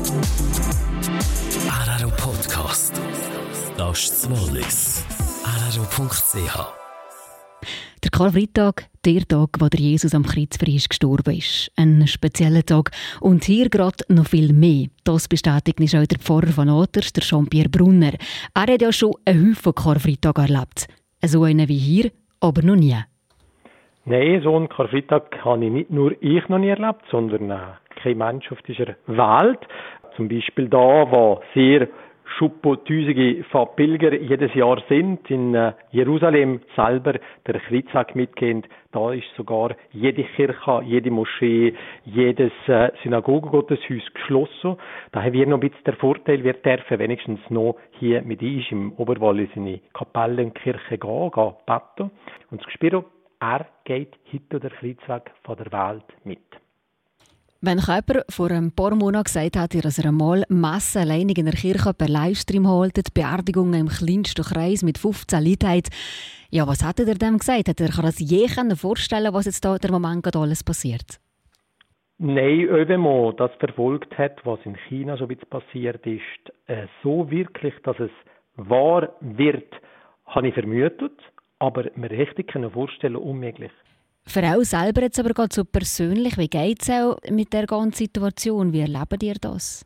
RRO Podcast. Das ist das Wallis. RRO.ch. Der Karfreitag, der Tag, wo der Jesus am Kreuz für uns gestorben ist. Ein spezieller Tag. Und hier gerade noch viel mehr. Das bestätigt uns auch der Pfarrer von Aters, der Jean-Pierre Brunner. Er hat ja schon einen Haufen Karfreitag erlebt. So einen wie hier, aber noch nie. Nein, so einen Karfreitag habe ich nicht nur ich noch nie erlebt, sondern kein Mensch auf dieser Welt. Zum Beispiel da, wo sehr Tausende von Pilgern jedes Jahr sind, in Jerusalem selber, der Kreuzweg mitgehend, da ist sogar jede Kirche, jede Moschee, jedes Synagogengotteshaus geschlossen. Da haben wir noch ein bisschen den Vorteil, wir dürfen wenigstens noch hier mit uns im Oberwallis in die Kapelle und Kirche gehen beten. Und das Spiro, er geht heute der Kreuzweg von der Welt mit. Wenn Käper vor ein paar Monaten gesagt hat, dass er einmal Messe alleinig in der Kirche per Livestream holt, Beerdigungen im kleinsten Kreis mit 15 Leuten hat, ja, was hat er dem gesagt? Hat er das je vorstellen, was jetzt da der Moment gerade alles passiert? Nein, wenn man das verfolgt hat, was in China so ein bisschen passiert ist, so wirklich, dass es wahr wird, habe ich vermutet, aber mir richtig vorstellen, unmöglich. Für euch selber jetzt aber gerade so persönlich, wie geht es auch mit der ganzen Situation? Wie erlebt ihr das?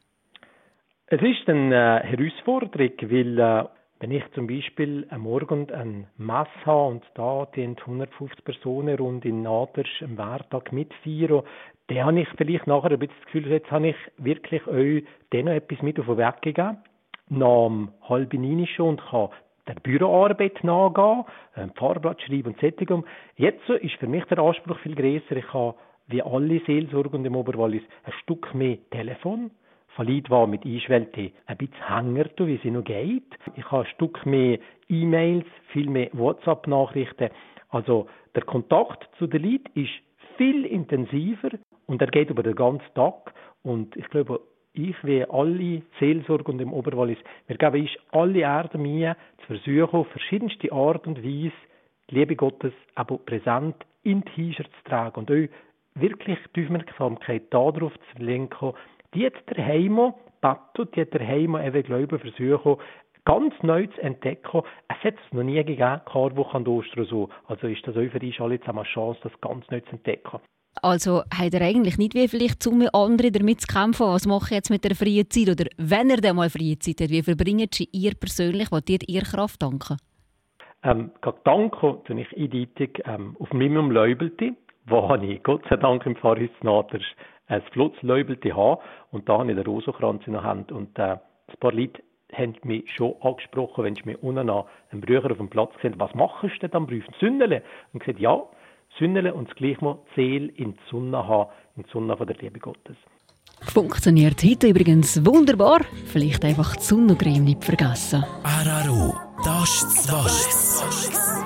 Es ist eine Herausforderung, weil wenn ich zum Beispiel am Morgen eine Messe habe und da die 150 Personen rund in Aters am Werktag mitfeiern, dann habe ich vielleicht nachher ein bisschen das Gefühl, jetzt habe ich wirklich euch denen etwas mit auf den Weg gegeben, nach 8:30 schon, und kann der Büroarbeit nachgehen, Fahrblatt schreiben und Sättigung. Jetzt ist für mich der Anspruch viel grösser. Ich habe, wie alle Seelsorger im Oberwallis, ein Stück mehr Telefon. Von Leuten, die mit Einschwellte ein bisschen hängen, wie es noch geht. Ich habe ein Stück mehr E-Mails, viel mehr WhatsApp-Nachrichten. Also der Kontakt zu den Leuten ist viel intensiver und er geht über den ganzen Tag. Und ich glaube, ich wie alle Seelsorger im Oberwallis, wir geben uns alle Erde Mühe, zu versuchen, auf verschiedenste Art und Weise die Liebe Gottes aber präsent in die T-Shirts zu tragen und euch wirklich die Aufmerksamkeit darauf zu lenken, die jetzt daheim beten, die daheim eben Glauben versuchen, ganz neu zu entdecken. Es hat es noch nie gegeben, Karwoche an Ostern so. Also ist das auch für uns alle zusammen eine Chance, das ganz neu zu entdecken. Also hat er eigentlich nicht wie vielleicht zu andere damit zu kämpfen, was mache ich jetzt mit der freien Zeit? Oder wenn er dann mal freie Zeit hat, wie verbringt ihr persönlich, was ihr Kraft danken? Danke tue ich eindeutig auf meinem Läubelti, wo ich Gott sei Dank im Pfarrhaus Naters ein flottes Läubelti habe. Und da habe ich den Rosenkranz in der Hand. Und ein paar Leute haben mich schon angesprochen, wenn ich mich unten an einem Brücher auf dem Platz gesehen, was machst du denn am Brief? Sünnele? Und gesagt, ja, Sünnele und das gleich mal die Seele in die Sonne haben, in die Sonne von der Liebe Gottes. Funktioniert heute übrigens wunderbar. Vielleicht einfach die Sonnencreme nicht vergessen. RRO, das ist das Wallis.